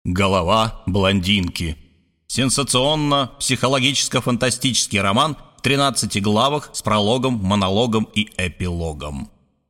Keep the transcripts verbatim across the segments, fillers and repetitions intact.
Голова блондинки. Сенсационно-психологическо-фантастический роман в тринадцати главах с прологом, монологом и эпилогом.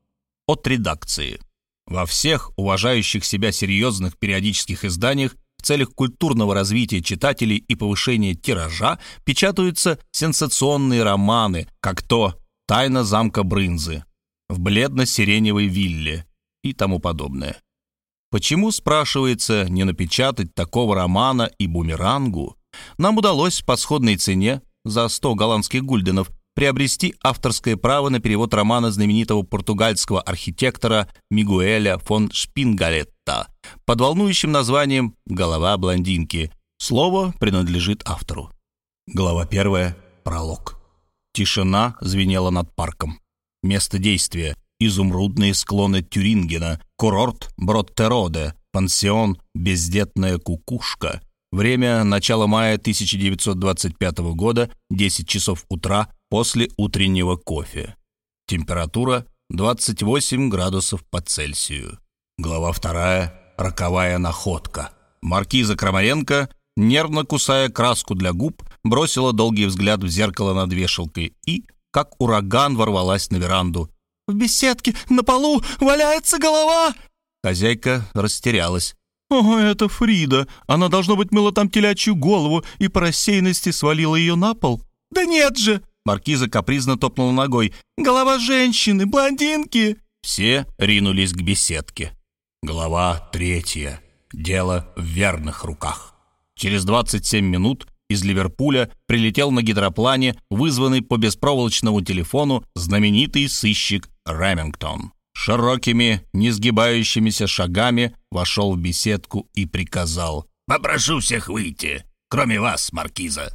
От редакции. Во всех уважающих себя серьезных периодических изданиях в целях культурного развития читателей и повышения тиража печатаются сенсационные романы, как то «Тайна замка Брынзы», «В бледно-сиреневой вилле» и тому подобное. Почему, спрашивается, не напечатать такого романа и бумерангу? Нам удалось по сходной цене, за сто голландских гульденов, приобрести авторское право на перевод романа знаменитого португальского архитектора Мигуэля фон Шпингалетта под волнующим названием «Голова блондинки». Слово принадлежит автору. Глава первая. Пролог. Тишина звенела над парком. Место действия — изумрудные склоны Тюрингена, курорт Броттероде, пансион «Бездетная кукушка». Время — начало мая тысяча девятьсот двадцать пятого года, десять часов утра, после утреннего кофе. Температура — двадцать восемь градусов по Цельсию. Глава вторая. Роковая находка. Маркиза Крамаренко, нервно кусая краску для губ, бросила долгий взгляд в зеркало над вешалкой и, как ураган, ворвалась на веранду. «В беседке на полу валяется голова!» Хозяйка растерялась. «О, это Фрида! Она, должно быть, мыла там телячью голову и по рассеянности свалила ее на пол». «Да нет же!» Маркиза капризно топнула ногой. «Голова женщины, блондинки!» Все ринулись к беседке. Глава третья. Дело в верных руках. Через двадцать семь минут из Ливерпуля прилетел на гидроплане, вызванный по беспроволочному телефону, знаменитый сыщик Ремингтон. Широкими, несгибающимися шагами вошел в беседку и приказал: «Попрошу всех выйти, кроме вас, маркиза».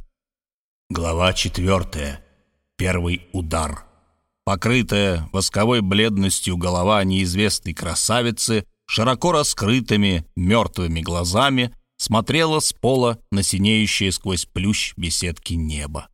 Глава четвертая. Первый удар. Покрытая восковой бледностью голова неизвестной красавицы широко раскрытыми мертвыми глазами смотрела с пола на синеющее сквозь плющ беседки небо.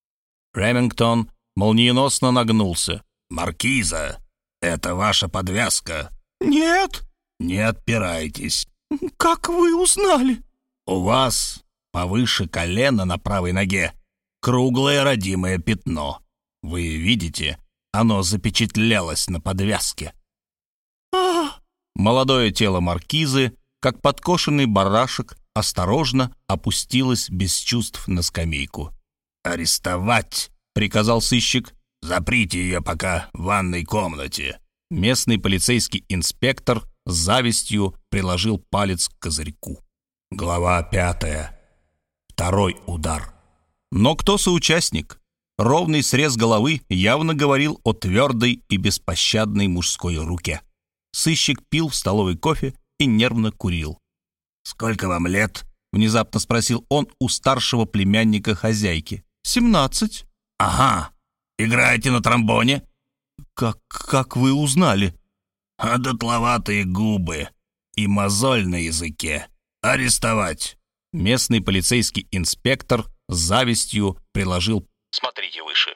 Ремингтон молниеносно нагнулся. «Маркиза, это ваша подвязка?» «Нет». «Не отпирайтесь». «Как вы узнали?» «У вас повыше колена на правой ноге круглое родимое пятно. Вы видите, оно запечатлелось на подвязке». «А-а-а!» Молодое тело маркизы, как подкошенный барашек, осторожно опустилось без чувств на скамейку. «Арестовать!» — приказал сыщик. «Заприте ее пока в ванной комнате». Местный полицейский инспектор с завистью приложил палец к козырьку. Глава пятая. Второй удар. Но кто соучастник? Ровный срез головы явно говорил о твердой и беспощадной мужской руке. Сыщик пил в столовой кофе и нервно курил. «Сколько вам лет?» — внезапно спросил он у старшего племянника хозяйки. «Семнадцать». «Ага. Играете на тромбоне?» «Как, как вы узнали?» «А дотловатые губы и мозоль на языке. Арестовать!» Местный полицейский инспектор с завистью приложил «Смотрите выше».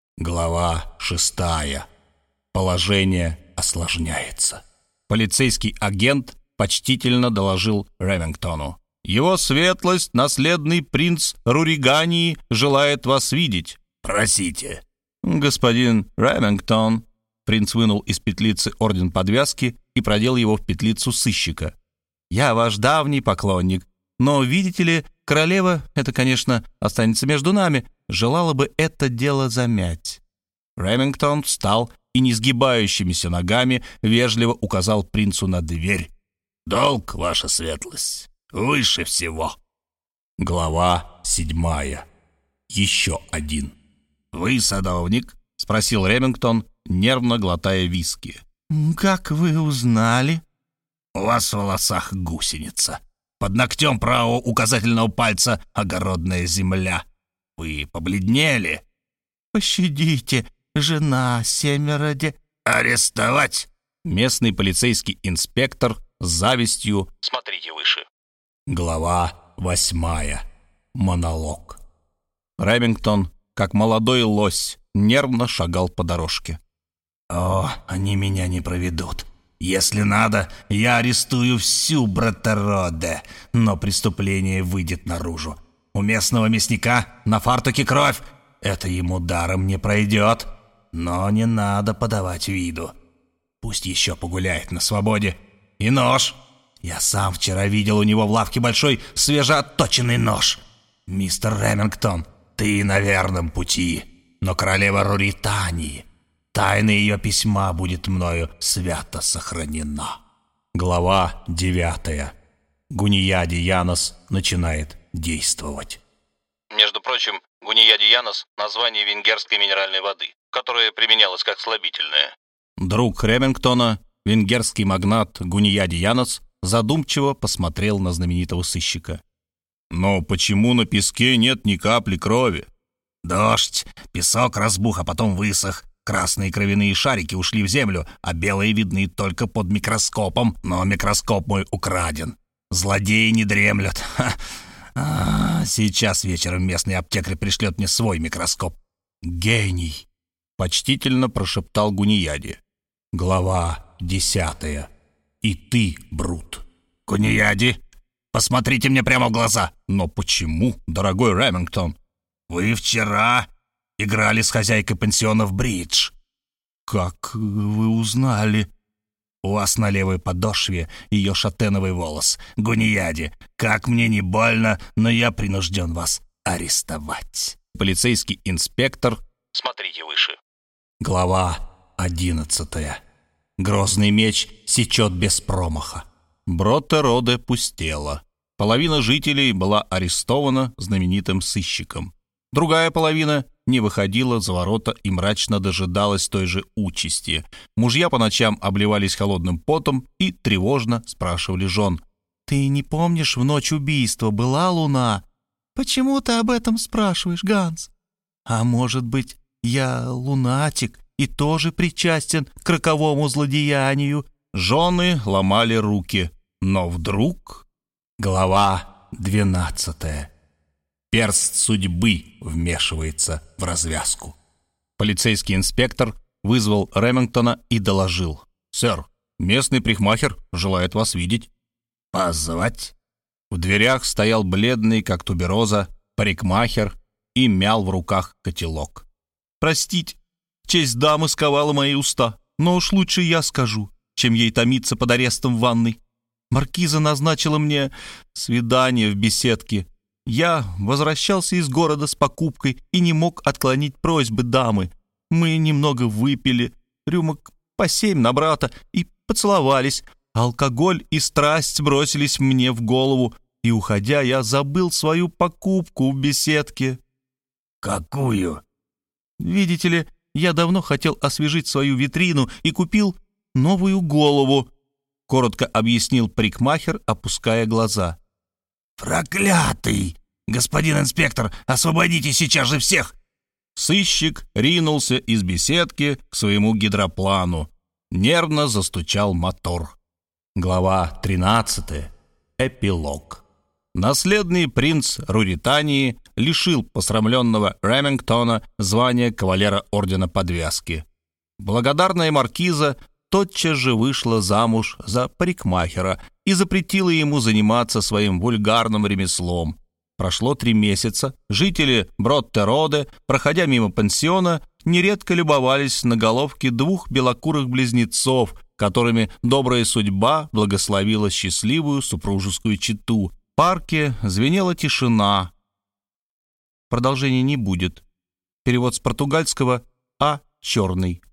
Глава шестая. Положение осложняется. Полицейский агент почтительно доложил Ремингтону: «Его светлость, наследный принц Руригании, желает вас видеть». «Просите». «Господин Ремингтон». Принц вынул из петлицы орден подвязки и продел его в петлицу сыщика. «Я ваш давний поклонник, но, видите ли, королева, это, конечно, останется между нами, желала бы это дело замять». Ремингтон встал и несгибающимися ногами вежливо указал принцу на дверь. «Долг, ваша светлость, выше всего». Глава седьмая. Еще один. «Вы садовник?» — спросил Ремингтон, нервно глотая виски. «Как вы узнали?» «У вас в волосах гусеница. Под ногтем правого указательного пальца огородная земля. Вы побледнели». «Пощадите, жена семеро де...» «Арестовать!» Местный полицейский инспектор с завистью «Смотрите выше». Глава восьмая. Монолог. Ремингтон, как молодой лось, нервно шагал по дорожке. «О, они меня не проведут. Если надо, я арестую всю Браттероде, но преступление выйдет наружу. У местного мясника на фартуке кровь. Это ему даром не пройдет. Но не надо подавать виду. Пусть еще погуляет на свободе. И нож. Я сам вчера видел у него в лавке большой свежеотточенный нож. Мистер Ремингтон, ты на верном пути. Но королева Руритании, тайна ее письма будет мною свято сохранена. Глава девятая. Гунияди Янос начинает действовать. Между прочим, Гунияди Янос – название венгерской минеральной воды, которая применялась как слабительное. Друг Ремингтона, венгерский магнат Гунияди Янос, задумчиво посмотрел на знаменитого сыщика. «Но почему на песке нет ни капли крови?» «Дождь, песок разбух, а потом высох. Красные кровяные шарики ушли в землю, а белые видны только под микроскопом, но микроскоп мой украден. Злодеи не дремлют. Ха. А, сейчас вечером местный аптекарь пришлет мне свой микроскоп». «Гений!» — почтительно прошептал Гунияди. Глава десятая. «И ты, Брут». «Гунияди, посмотрите мне прямо в глаза». «Но почему, дорогой Ремингтон?» «Вы вчера играли с хозяйкой пансиона в бридж». «Как вы узнали?» «У вас на левой подошве ее шатеновый волос. Гунияди, как мне не больно, но я принужден вас арестовать». Полицейский инспектор. Смотрите выше. Глава одиннадцатая. Грозный меч сечет без промаха. Браттероде пустела. Половина жителей была арестована знаменитым сыщиком. Другая половина не выходила за ворота и мрачно дожидалась той же участи. Мужья по ночам обливались холодным потом и тревожно спрашивали жен: «Ты не помнишь, в ночь убийства была луна?» «Почему ты об этом спрашиваешь, Ганс?» «А может быть, я лунатик и тоже причастен к роковому злодеянию?» Жены ломали руки, но вдруг... Глава двенадцатая. Перст судьбы вмешивается в развязку. Полицейский инспектор вызвал Ремингтона и доложил: «Сэр, местный парикмахер желает вас видеть». «Позвать?» В дверях стоял бледный, как тубероза, парикмахер и мял в руках котелок. «Простите, честь дамы сковала мои уста, но уж лучше я скажу, чем ей томиться под арестом в ванной. Маркиза назначила мне свидание в беседке. Я возвращался из города с покупкой и не мог отклонить просьбы дамы. Мы немного выпили, рюмок по семь на брата, и поцеловались. Алкоголь и страсть бросились мне в голову, и, уходя, я забыл свою покупку в беседке». «Какую?» «Видите ли, я давно хотел освежить свою витрину и купил новую голову», — коротко объяснил парикмахер, опуская глаза. «Проклятый! Господин инспектор, освободите сейчас же всех!» Сыщик ринулся из беседки к своему гидроплану. Нервно застучал мотор. Глава тринадцатая. Эпилог. Наследный принц Руритании лишил посрамленного Ремингтона звания кавалера ордена Подвязки. Благодарная маркиза тотчас же вышла замуж за парикмахера и запретила ему заниматься своим вульгарным ремеслом. Прошло три месяца. Жители Браттероде, проходя мимо пансиона, нередко любовались на головки двух белокурых близнецов, которыми добрая судьба благословила счастливую супружескую чету. В парке звенела тишина. Продолжения не будет. Перевод с португальского А. Черный.